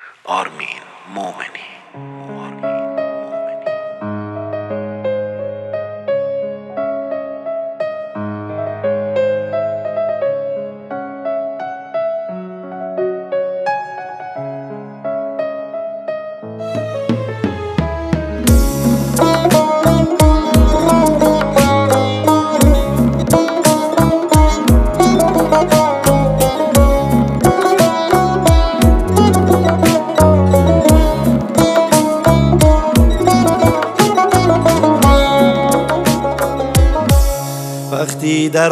آرمین مومنی. وقتی در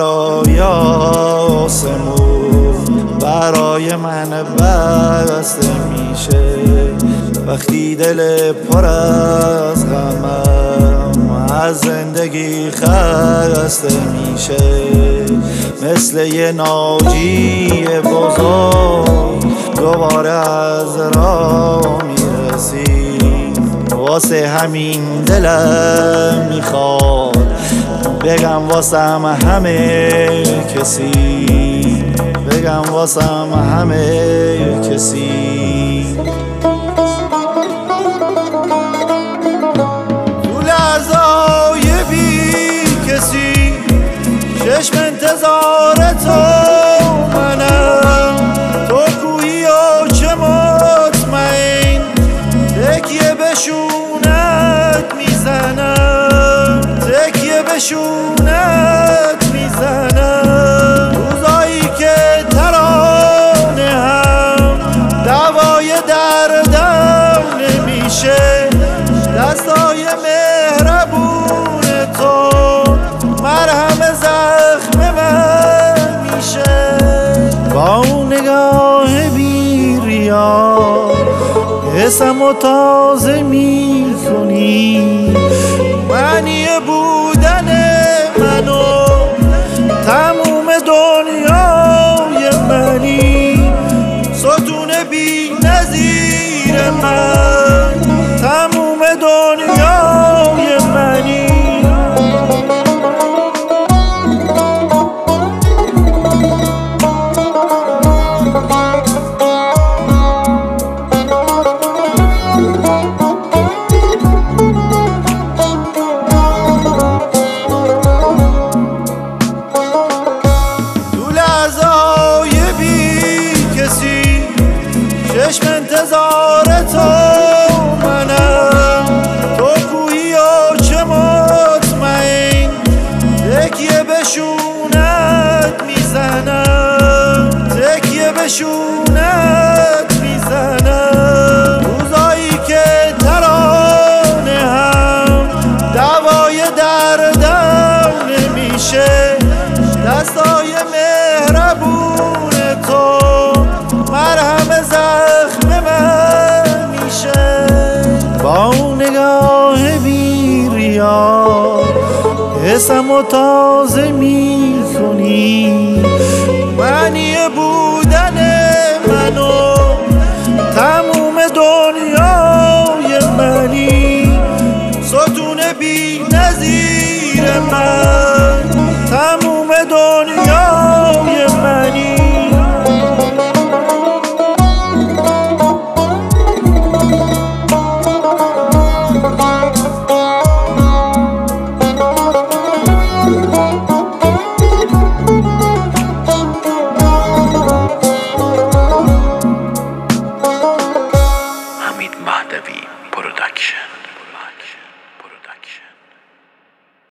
آسمون برای من بسته میشه، وقتی دل پر از غمم از زندگی خسته میشه، مثل یه ناجی بزرگ دوباره از راه میرسی. واسه همین دلم میخواد بگم واسم همه کسی، بگم واسم همه کسی. تو لحظای بی کسی چشم انتظار تو منم، تو کویی و چه مطمئن تکیه به شونت میزنم، تکیه به شونت میزنم. روزایی که ترانه هم دوای دردم نمیشه، دستای مهربون تو مرهم زخم من میشه. با اون نگاه بی ریا حسمو تازه میکنی، معنی بودن منو تموم دنیای منی، ستون بی نظیر من تموم دنیای منی. چشم انتظار تو منم، تو کویی و چه مطمئن تکیه به شونت میزنم، تکیه به شونت میزنم. روزایی که ترانه هم دوای دردم نمیشه، دستای مهربون تو مرهم زخم من میشه. با اون نگاه بی ریا حسمو تازه میکنی، معنی بودن منو تموم دنیای منی، ستون بی نظیر من تموم دنیای منی. حمید مهدوی پروداکشن.